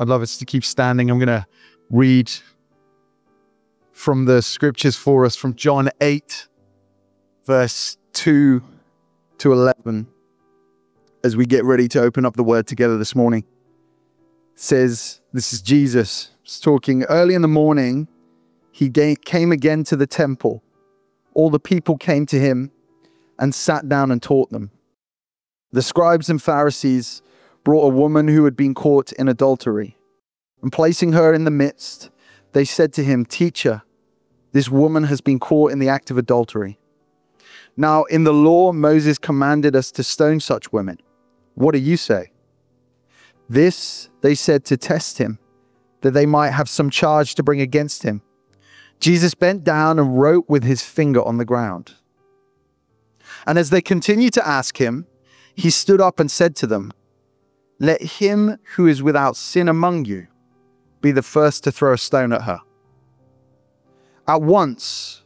I'd love us to keep standing. I'm going to read from the scriptures for us from John 8, verse 2 to 11, as we get ready to open up the word together this morning. It says, this is Jesus talking. Early in the morning, he came again to the temple. All the people came to him and sat down and taught them. The scribes and Pharisees brought a woman who had been caught in adultery. And placing her in the midst, they said to him, "Teacher, this woman has been caught in the act of adultery. Now, in the law, Moses commanded us to stone such women. What do you say?" This they said to test him, that they might have some charge to bring against him. Jesus bent down and wrote with his finger on the ground. And as they continued to ask him, he stood up and said to them, "Let him who is without sin among you be the first to throw a stone at her." At once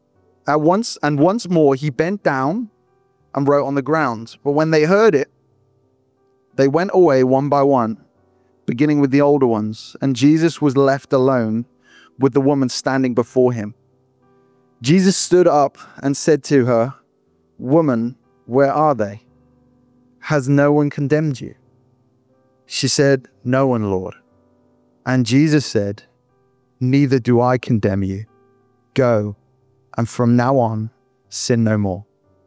and once more he bent down and wrote on the ground. But when they heard it, they went away one by one, beginning with the older ones, and Jesus was left alone with the woman standing before him. Jesus stood up and said to her, "Woman, where are they? Has no one condemned you?" She said, "No one, Lord." And Jesus said, "Neither do I condemn you. Go, and from now on, sin no more."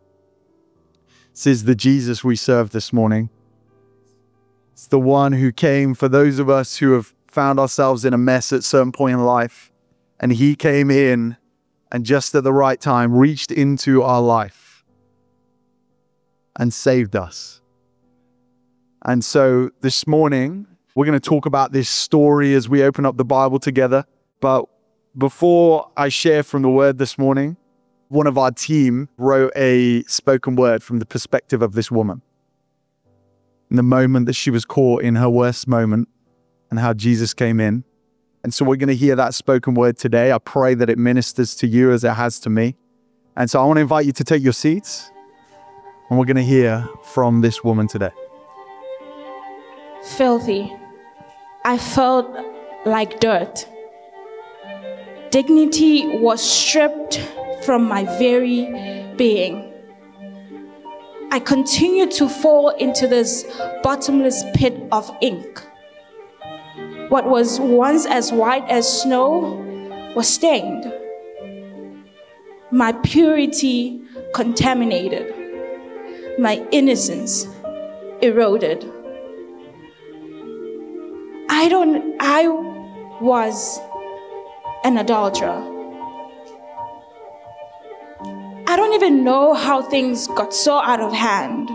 This is the Jesus we serve this morning. It's the one who came for those of us who have found ourselves in a mess at a certain point in life. And he came in and just at the right time reached into our life and saved us. And so this morning, we're going to talk about this story as we open up the Bible together. But before I share from the word this morning, one of our team wrote a spoken word from the perspective of this woman. In the moment that she was caught in her worst moment and how Jesus came in. And so we're going to hear that spoken word today. I pray that it ministers to you as it has to me. And so I want to invite you to take your seats and we're going to hear from this woman today. Filthy. I felt like dirt. Dignity was stripped from my very being. I continued to fall into this bottomless pit of ink. What was once as white as snow was stained. My purity contaminated. My innocence eroded. I was an adulterer. I don't even know how things got so out of hand.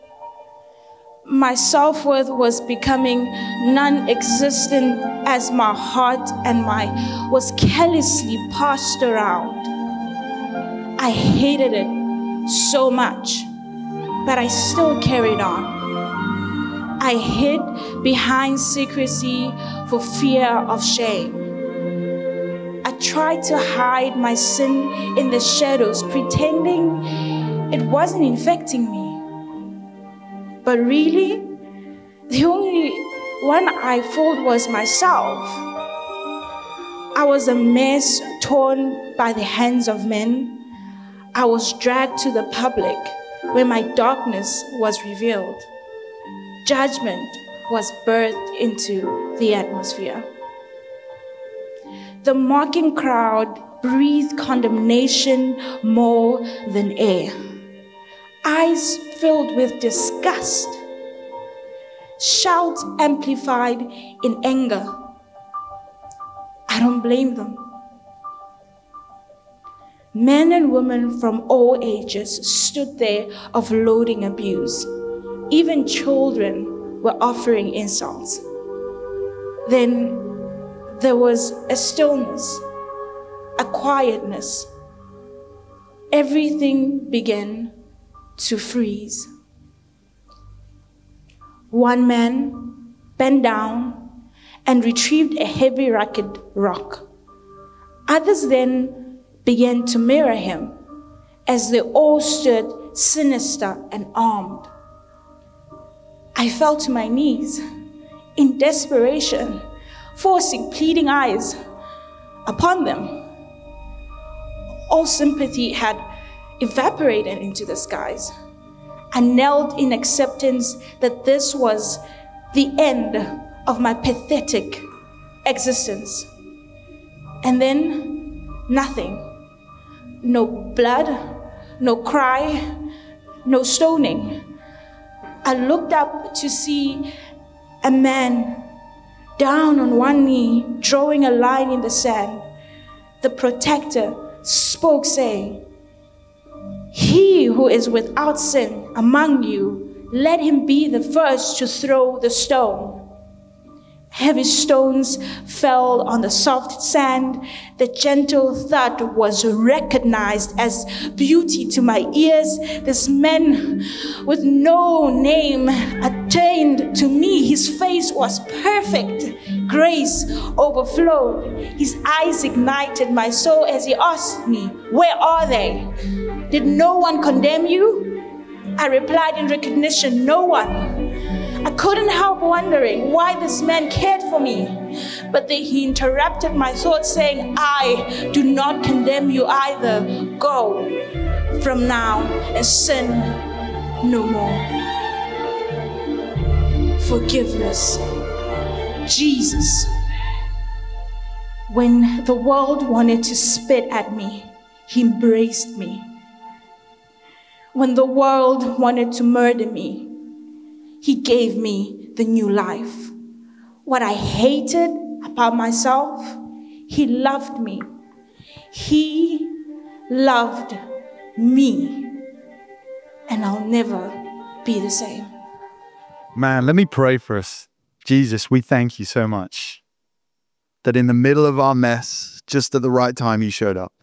My self-worth was becoming non-existent as my heart and mind was carelessly passed around. I hated it so much, but I still carried on. I hid behind secrecy for fear of shame. I tried to hide my sin in the shadows, pretending it wasn't infecting me. But really, the only one I fooled was myself. I was a mess torn by the hands of men. I was dragged to the public where my darkness was revealed. Judgment was birthed into the atmosphere. The mocking crowd breathed condemnation more than air. Eyes filled with disgust. Shouts amplified in anger. I don't blame them. Men and women from all ages stood there offloading abuse. Even children were offering insults. Then there was a stillness, a quietness. Everything began to freeze. One man bent down and retrieved a heavy rugged rock. Others then began to mirror him as they all stood sinister and armed. I fell to my knees, in desperation, forcing pleading eyes upon them. All sympathy had evaporated into the skies. I knelt in acceptance that this was the end of my pathetic existence. And then nothing. No blood, no cry, no stoning. I looked up to see a man down on one knee, drawing a line in the sand. The protector spoke, saying, "He who is without sin among you, let him be the first to throw the stone." Heavy stones fell on the soft sand. The gentle thud was recognized as beauty to my ears. This man with no name attained to me. His face was perfect. Grace overflowed. His eyes ignited my soul as he asked me, "Where are they? Did no one condemn you?" I replied in recognition, "No one." I couldn't help wondering why this man cared for me. But then he interrupted my thoughts, saying, "I do not condemn you either. Go from now and sin no more." Forgiveness. Jesus. When the world wanted to spit at me, he embraced me. When the world wanted to murder me, he gave me the new life. What I hated about myself, he loved me. He loved me. And I'll never be the same. Man, let me pray for us. Jesus, we thank you so much that in the middle of our mess, just at the right time, you showed up.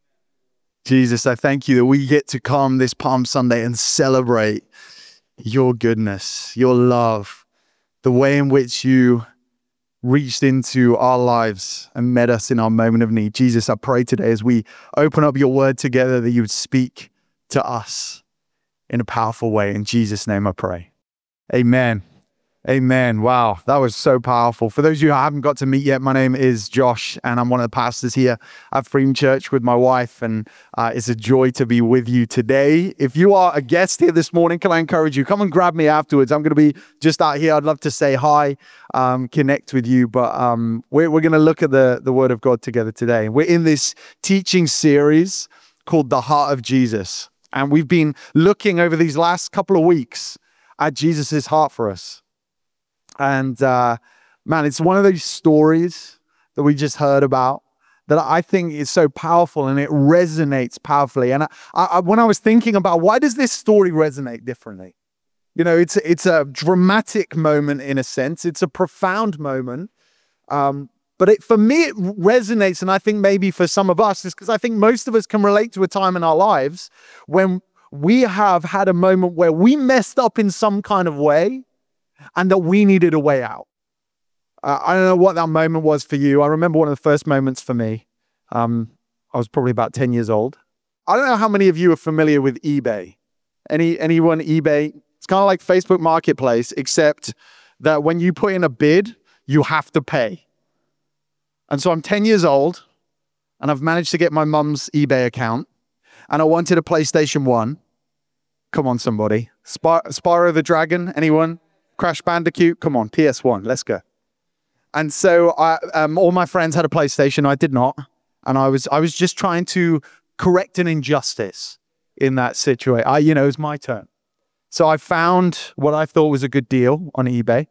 Jesus, I thank you that we get to come this Palm Sunday and celebrate your goodness, your love, the way in which you reached into our lives and met us in our moment of need. Jesus, I pray today as we open up your word together that you would speak to us in a powerful way. In Jesus' name I pray. Amen. Amen. Wow, that was so powerful. For those of you who I haven't got to meet yet, my name is Josh, and I'm one of the pastors here at Freedom Church with my wife, and it's a joy to be with you today. If you are a guest here this morning, can I encourage you, come and grab me afterwards. I'm going to be just out here. I'd love to say hi, connect with you, but we're going to look at the Word of God together today. We're in this teaching series called The Heart of Jesus, and we've been looking over these last couple of weeks at Jesus's heart for us. And man, it's one of those stories that we just heard about that I think is so powerful and it resonates powerfully. And I when I was thinking about why does this story resonate differently? You know, it's a dramatic moment in a sense. It's a profound moment. But for me, it resonates. And I think maybe for some of us, is because I think most of us can relate to a time in our lives when we have had a moment where we messed up in some kind of way, and that we needed a way out. I don't know what that moment was for you. I remember one of the first moments for me. I was probably about 10 years old. I don't know how many of you are familiar with eBay. Anyone eBay? It's kind of like Facebook Marketplace, except that when you put in a bid, you have to pay. And so I'm 10 years old, and I've managed to get my mum's eBay account, and I wanted a PlayStation 1. Come on, somebody. Spyro the Dragon, anyone? Crash Bandicoot, come on, PS1, let's go. And so all my friends had a PlayStation, I did not. And I was just trying to correct an injustice in that situation. It was my turn. So I found what I thought was a good deal on eBay.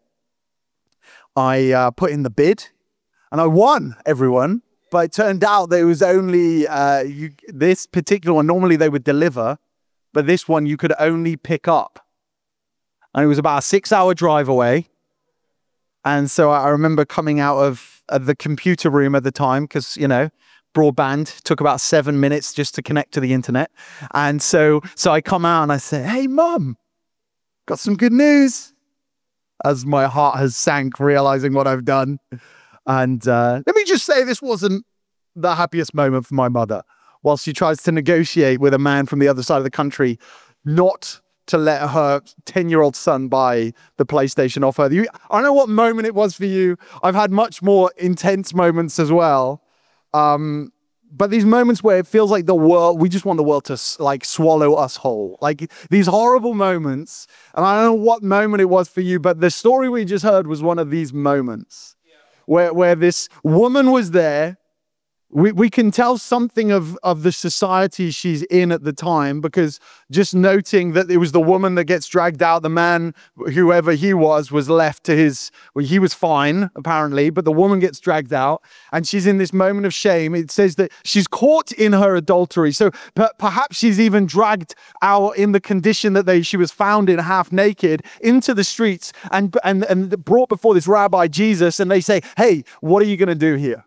I put in the bid and I won, everyone. But it turned out that it was only this particular one, normally they would deliver, but this one you could only pick up. And it was about a 6-hour drive away. And so I remember coming out of the computer room at the time, because, broadband took about 7 minutes just to connect to the internet. And so I come out and I say, "Hey, Mum, got some good news." As my heart has sank, realizing what I've done. And let me just say, this wasn't the happiest moment for my mother. While she tries to negotiate with a man from the other side of the country, not to let her 10-year-old son buy the PlayStation off her. I don't know what moment it was for you. I've had much more intense moments as well. But these moments where it feels like we just want the world to like swallow us whole. Like these horrible moments. And I don't know what moment it was for you, but the story we just heard was one of these moments where this woman was there. We can tell something of the society she's in at the time, because just noting that it was the woman that gets dragged out, the man, whoever he was left to he was fine apparently, but the woman gets dragged out and she's in this moment of shame. It says that she's caught in her adultery. So perhaps she's even dragged out in the condition that she was found in, half naked, into the streets and brought before this rabbi Jesus, and they say, "Hey, what are you going to do here?"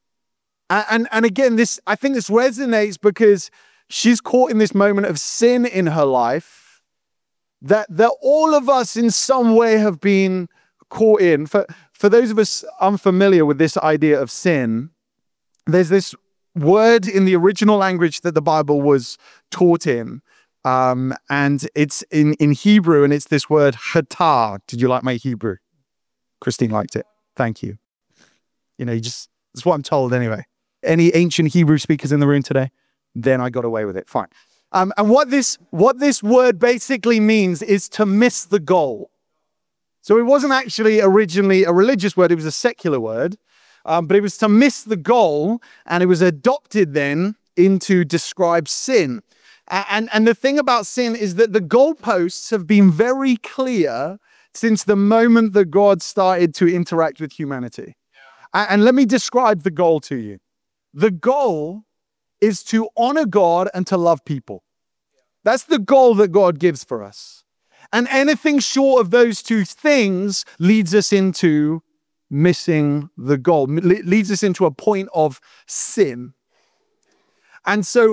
And again, I think this resonates because she's caught in this moment of sin in her life that all of us in some way have been caught in. For those of us unfamiliar with this idea of sin, there's this word in the original language that the Bible was taught in, and it's in Hebrew, and it's this word "chatah." Did you like my Hebrew? Christine liked it. Thank you. That's what I'm told anyway. Any ancient Hebrew speakers in the room today? Then I got away with it. Fine. And what this word basically means is to miss the goal. So it wasn't actually originally a religious word. It was a secular word. But it was to miss the goal. And it was adopted then into describe sin. And the thing about sin is that the goalposts have been very clear since the moment that God started to interact with humanity. And let me describe the goal to you. The goal is to honor God and to love people. That's the goal that God gives for us. And anything short of those two things leads us into missing the goal, leads us into a point of sin. And so,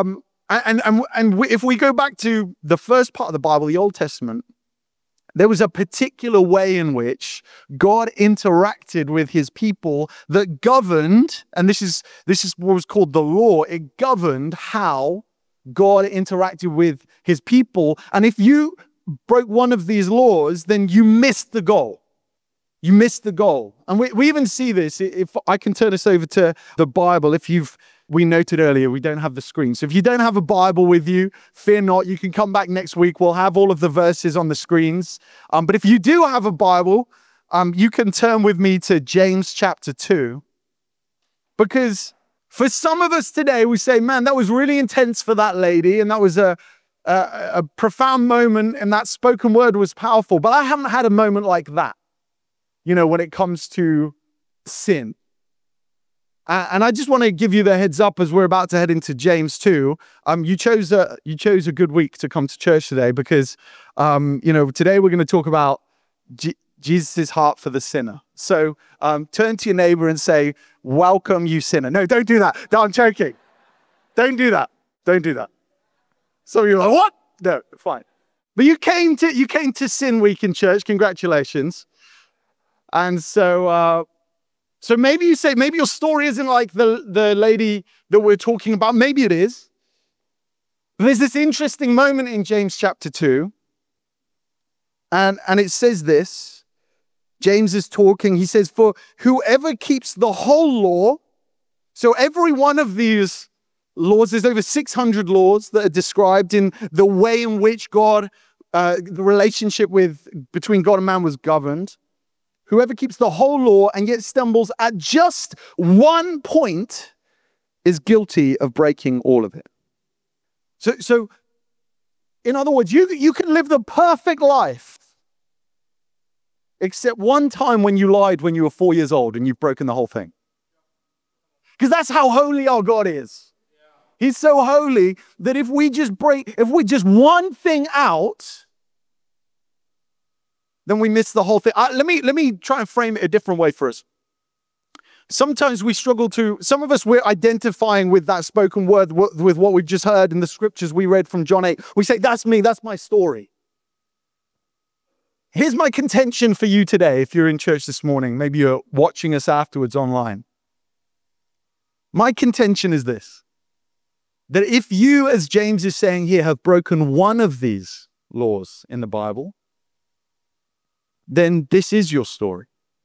if we go back to the first part of the Bible, the Old Testament, there was a particular way in which God interacted with his people that governed, and this is what was called the law. It governed how God interacted with his people. And if you broke one of these laws, then you missed the goal. You missed the goal. And we even see this. If I can turn us over to the Bible, we noted earlier, we don't have the screen. So if you don't have a Bible with you, fear not, you can come back next week. We'll have all of the verses on the screens. But if you do have a Bible, you can turn with me to James chapter 2. Because for some of us today, we say, man, that was really intense for that lady. And that was a profound moment. And that spoken word was powerful. But I haven't had a moment like that, when it comes to sin. And I just want to give you the heads up as we're about to head into James 2. You chose a good week to come to church today because, today we're going to talk about Jesus' heart for the sinner. So turn to your neighbor and say, "Welcome, you sinner." No, don't do that. No, I'm joking. Don't do that. Don't do that. So you're like, what? No, fine. But you came to Sin Week in church. Congratulations. And so maybe you say, maybe your story isn't like the lady that we're talking about. Maybe it is. But there's this interesting moment in James chapter 2. And it says this. James is talking. He says, "For whoever keeps the whole law," so every one of these laws, there's over 600 laws that are described in the way in which God, the relationship between God and man was governed. "Whoever keeps the whole law and yet stumbles at just one point is guilty of breaking all of it." So in other words, you can live the perfect life, except one time when you lied when you were 4 years old and you've broken the whole thing. Because that's how holy our God is. He's so holy that if we just one thing out, then we miss the whole thing. Let me try and frame it a different way for us. Sometimes we struggle some of us, we're identifying with that spoken word, with what we've just heard in the scriptures we read from John 8. We say, that's me, that's my story. Here's my contention for you today, if you're in church this morning. Maybe you're watching us afterwards online. My contention is this, that if you, as James is saying here, have broken one of these, laws in the Bible, then this is your story.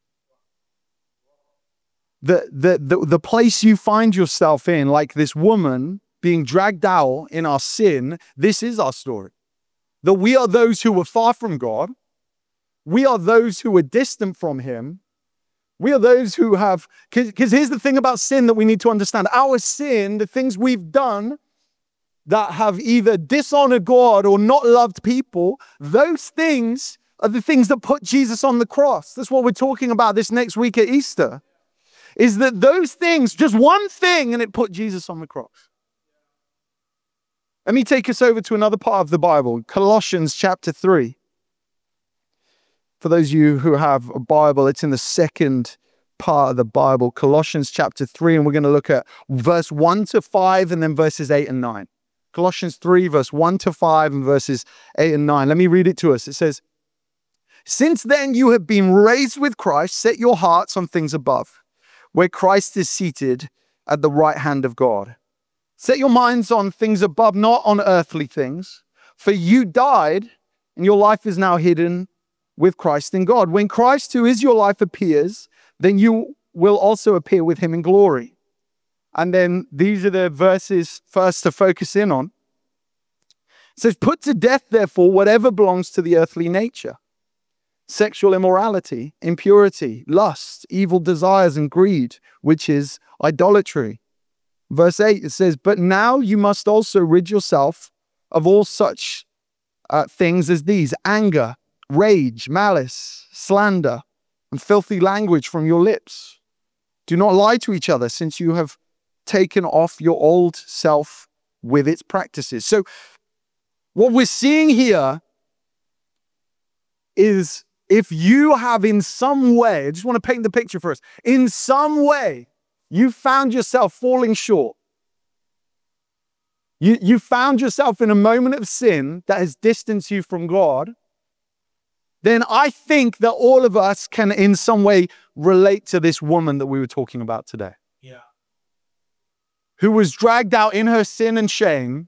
The place you find yourself in, like this woman being dragged out in our sin, this is our story. That we are those who were far from God. We are those who were distant from him. We are those who have, because here's the thing about sin that we need to understand. Our sin, the things we've done that have either dishonored God or not loved people, those things are the things that put Jesus on the cross. That's what we're talking about this next week at Easter. Is that those things, just one thing, and it put Jesus on the cross. Let me take us over to another part of the Bible, Colossians chapter 3. For those of you who have a Bible, it's in the second part of the Bible, Colossians chapter 3, and we're going to look at verse 1 to 5 and then verses 8 and 9. Colossians 3, verse 1 to 5 and verses 8 and 9. Let me read it to us. It says, "Since then you have been raised with Christ, set your hearts on things above, where Christ is seated at the right hand of God. Set your minds on things above, not on earthly things. For you died, and your life is now hidden with Christ in God. When Christ, who is your life, appears, then you will also appear with him in glory." And then these are the verses first to focus in on. It says, "Put to death, therefore, whatever belongs to the earthly nature. Sexual immorality, impurity, lust, evil desires, and greed, which is idolatry." Verse 8, it says, "But now you must also rid yourself of all such things as these: anger, rage, malice, slander, and filthy language from your lips. Do not lie to each other, since you have taken off your old self with its practices." So what we're seeing here is, if you have in some way, I just want to paint the picture for us, in some way, you found yourself falling short. You found yourself in a moment of sin that has distanced you from God, then I think that all of us can in some way relate to this woman that we were talking about today. Yeah. Who was dragged out in her sin and shame,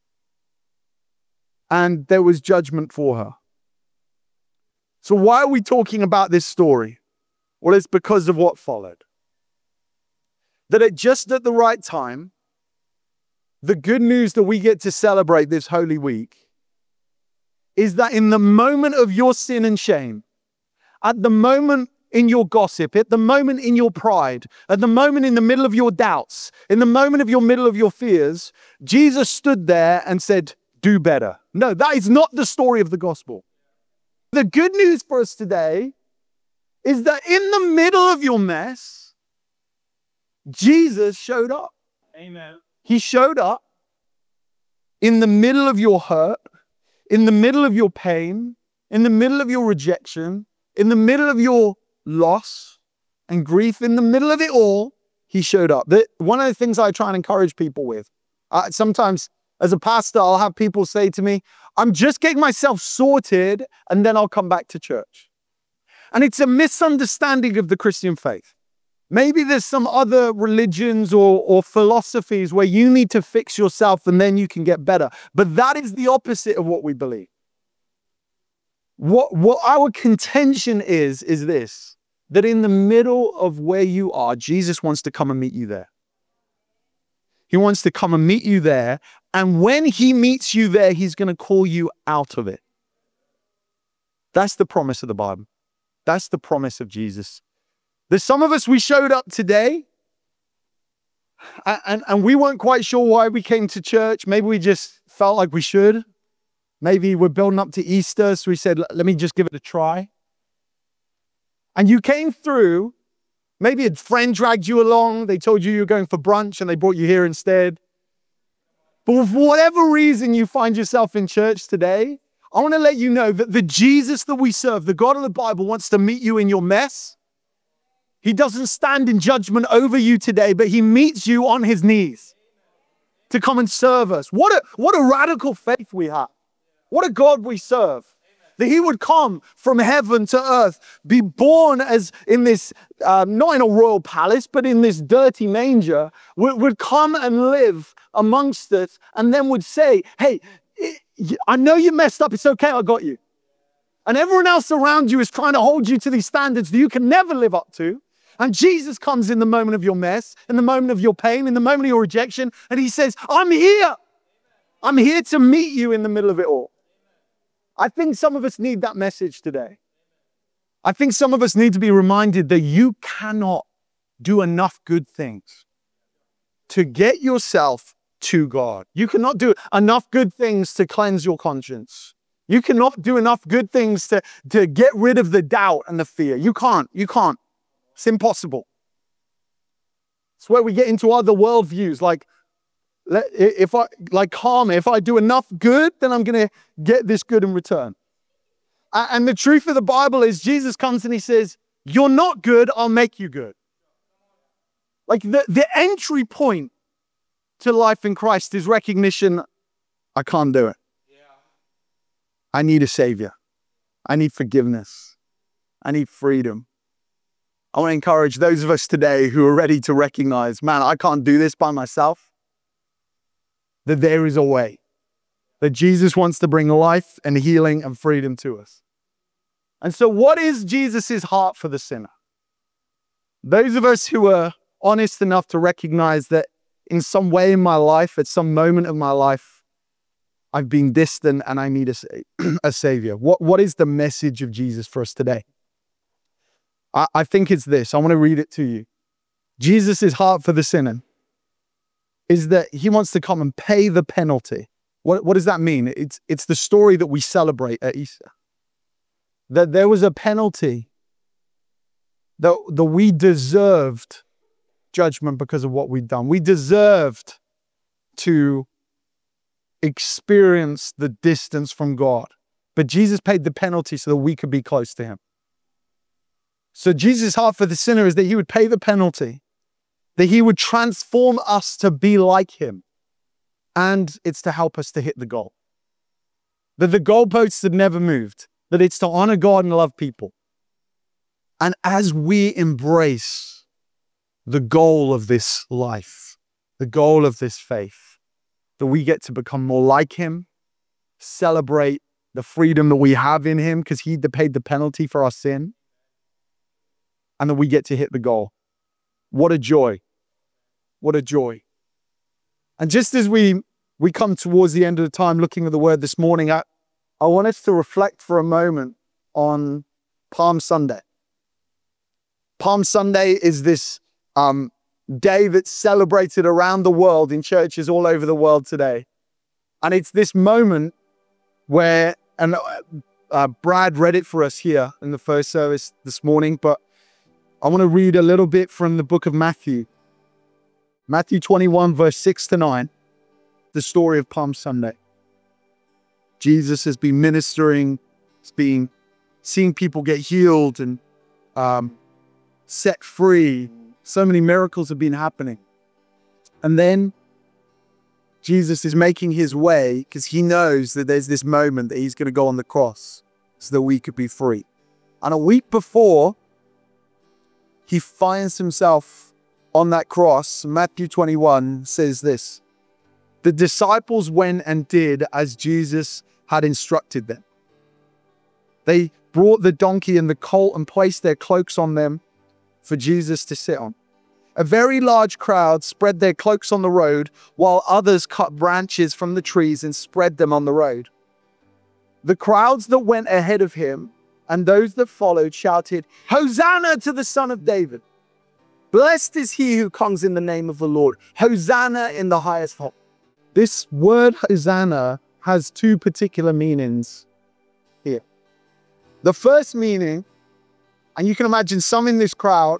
and there was judgment for her. So why are we talking about this story? Well, it's because of what followed. That just at the right time, the good news that we get to celebrate this Holy Week is that in the moment of your sin and shame, at the moment in your gossip, at the moment in your pride, at the moment in the middle of your doubts, in the moment of your middle of your fears, Jesus stood there and said, "Do better." No, that is not the story of the gospel. The good news for us today is that in the middle of your mess, Jesus showed up. Amen. He showed up in the middle of your hurt, in the middle of your pain, in the middle of your rejection, in the middle of your loss and grief, in the middle of it all, he showed up. One of the things I try and encourage people with, sometimes as a pastor, I'll have people say to me, "I'm just getting myself sorted and then I'll come back to church." And it's a misunderstanding of the Christian faith. Maybe there's some other religions or philosophies where you need to fix yourself and then you can get better. But that is the opposite of what we believe. What our contention is this, that in the middle of where you are, Jesus wants to come and meet you there. He wants to come and meet you there. And when he meets you there, he's going to call you out of it. That's the promise of the Bible. That's the promise of Jesus. There's some of us, we showed up today and we weren't quite sure why we came to church. Maybe we just felt like we should. Maybe we're building up to Easter, so we said, let me just give it a try. And you came through. Maybe a friend dragged you along. They told you were going for brunch and they brought you here instead. But for whatever reason you find yourself in church today, I want to let you know that the Jesus that we serve, the God of the Bible, wants to meet you in your mess. He doesn't stand in judgment over you today, but he meets you on his knees to come and serve us. What a radical faith we have. What a God we serve. That he would come from heaven to earth, be born as in this, not in a royal palace, but in this dirty manger, would come and live amongst us, and then would say, "Hey, I know you messed up. It's okay. I got you. And everyone else around you is trying to hold you to these standards that you can never live up to. And Jesus comes in the moment of your mess, in the moment of your pain, in the moment of your rejection. And he says, I'm here. I'm here to meet you in the middle of it all. I think some of us need that message today. I think some of us need to be reminded that you cannot do enough good things to get yourself to God. You cannot do enough good things to cleanse your conscience. You cannot do enough good things to get rid of the doubt and the fear. You can't. It's impossible. It's where we get into other worldviews, like karma. If I do enough good, then I'm going to get this good in return. And the truth of the Bible is Jesus comes and he says, you're not good, I'll make you good. Like the entry point to life in Christ is recognition, I can't do it. I need a savior. I need forgiveness. I need freedom. I want to encourage those of us today who are ready to recognize, man, I can't do this by myself, that there is a way, that Jesus wants to bring life and healing and freedom to us. And so what is Jesus' heart for the sinner? Those of us who are honest enough to recognize that in some way in my life, at some moment of my life, I've been distant and I need a savior. What is the message of Jesus for us today? I think it's this. I want to read it to you. Jesus' heart for the sinner is that he wants to come and pay the penalty. What does that mean? It's the story that we celebrate at Easter. That there was a penalty, that we deserved judgment because of what we'd done. We deserved to experience the distance from God. But Jesus paid the penalty so that we could be close to him. So Jesus' heart for the sinner is that he would pay the penalty, that he would transform us to be like him. And it's to help us to hit the goal. That the goalposts have never moved. That it's to honor God and love people. And as we embrace the goal of this life, the goal of this faith, that we get to become more like him, celebrate the freedom that we have in him because he paid the penalty for our sin, and that we get to hit the goal. What a joy. What a joy. And just as we come towards the end of the time looking at the word this morning, I want us to reflect for a moment on Palm Sunday. Palm Sunday is this day that's celebrated around the world in churches all over the world today. And it's this moment where, and Brad read it for us here in the first service this morning, but I want to read a little bit from the book of Matthew. Matthew 21, verse 6-9, the story of Palm Sunday. Jesus has been ministering, has been seeing people get healed and set free. So many miracles have been happening. And then Jesus is making his way because he knows that there's this moment that he's going to go on the cross so that we could be free. And a week before he finds himself on that cross, Matthew 21 says this: the disciples went and did as Jesus had instructed them. They brought the donkey and the colt and placed their cloaks on them for Jesus to sit on. A very large crowd spread their cloaks on the road, while others cut branches from the trees and spread them on the road. The crowds that went ahead of him and those that followed shouted, "Hosanna to the Son of David! Blessed is he who comes in the name of the Lord. Hosanna in the highest heaven." This word Hosanna has two particular meanings here. The first meaning, and you can imagine some in this crowd,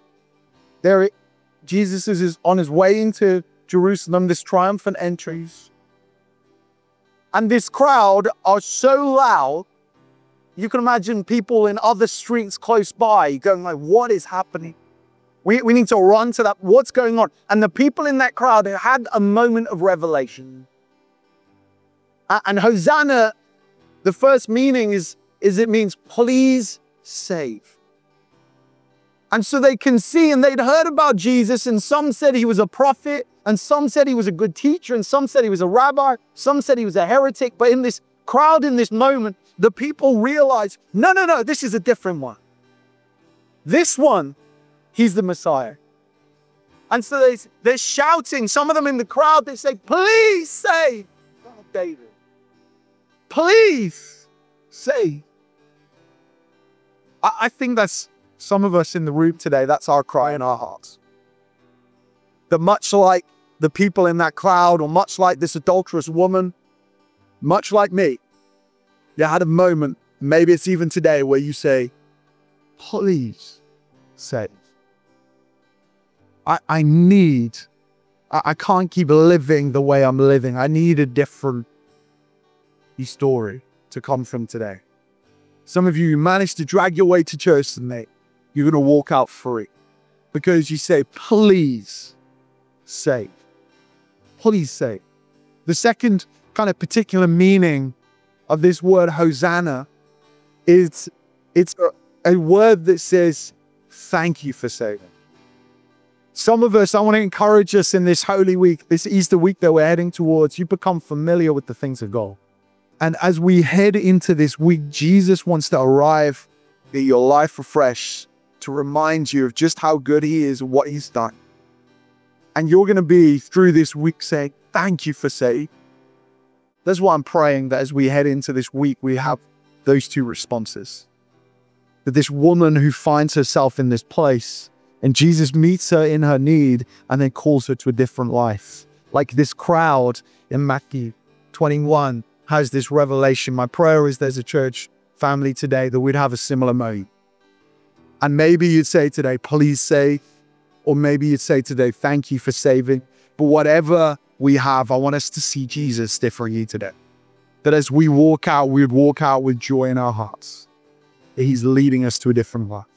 Jesus is on his way into Jerusalem, this triumphant entries. And this crowd are so loud, you can imagine people in other streets close by going like, what is happening? We need to run to that. What's going on? And the people in that crowd had a moment of revelation. And Hosanna, the first meaning is it means please save. And so they can see, and they'd heard about Jesus, and some said he was a prophet, And some said he was a good teacher, and some said he was a rabbi, some said he was a heretic. But in this crowd, in this moment, the people realized, no, this is a different one. This one, he's the Messiah. And so they're shouting, some of them in the crowd, they say, please save David. Please save. I think that's some of us in the room today, that's our cry in our hearts. That much like the people in that crowd, or much like this adulterous woman, much like me, you had a moment, maybe it's even today, where you say, please save. I can't keep living the way I'm living. I need a different story to come from today. Some of you managed to drag your way to church tonight. You're going to walk out free because you say, please save. Please save. The second kind of particular meaning of this word Hosanna is it's a word that says, thank you for saving. Some of us, I want to encourage us in this Holy Week, this Easter week that we're heading towards, you become familiar with the things of God. And as we head into this week, Jesus wants to arrive in your life afresh to remind you of just how good he is and what he's done. And you're going to be, through this week, saying, thank you for saving. That's why I'm praying that as we head into this week, we have those two responses. That this woman who finds herself in this place, and Jesus meets her in her need and then calls her to a different life. Like this crowd in Matthew 21 has this revelation. My prayer is there's a church family today that we'd have a similar moment. And maybe you'd say today, please save. Or maybe you'd say today, thank you for saving. But whatever we have, I want us to see Jesus differently today. That as we walk out, we would walk out with joy in our hearts. That he's leading us to a different life.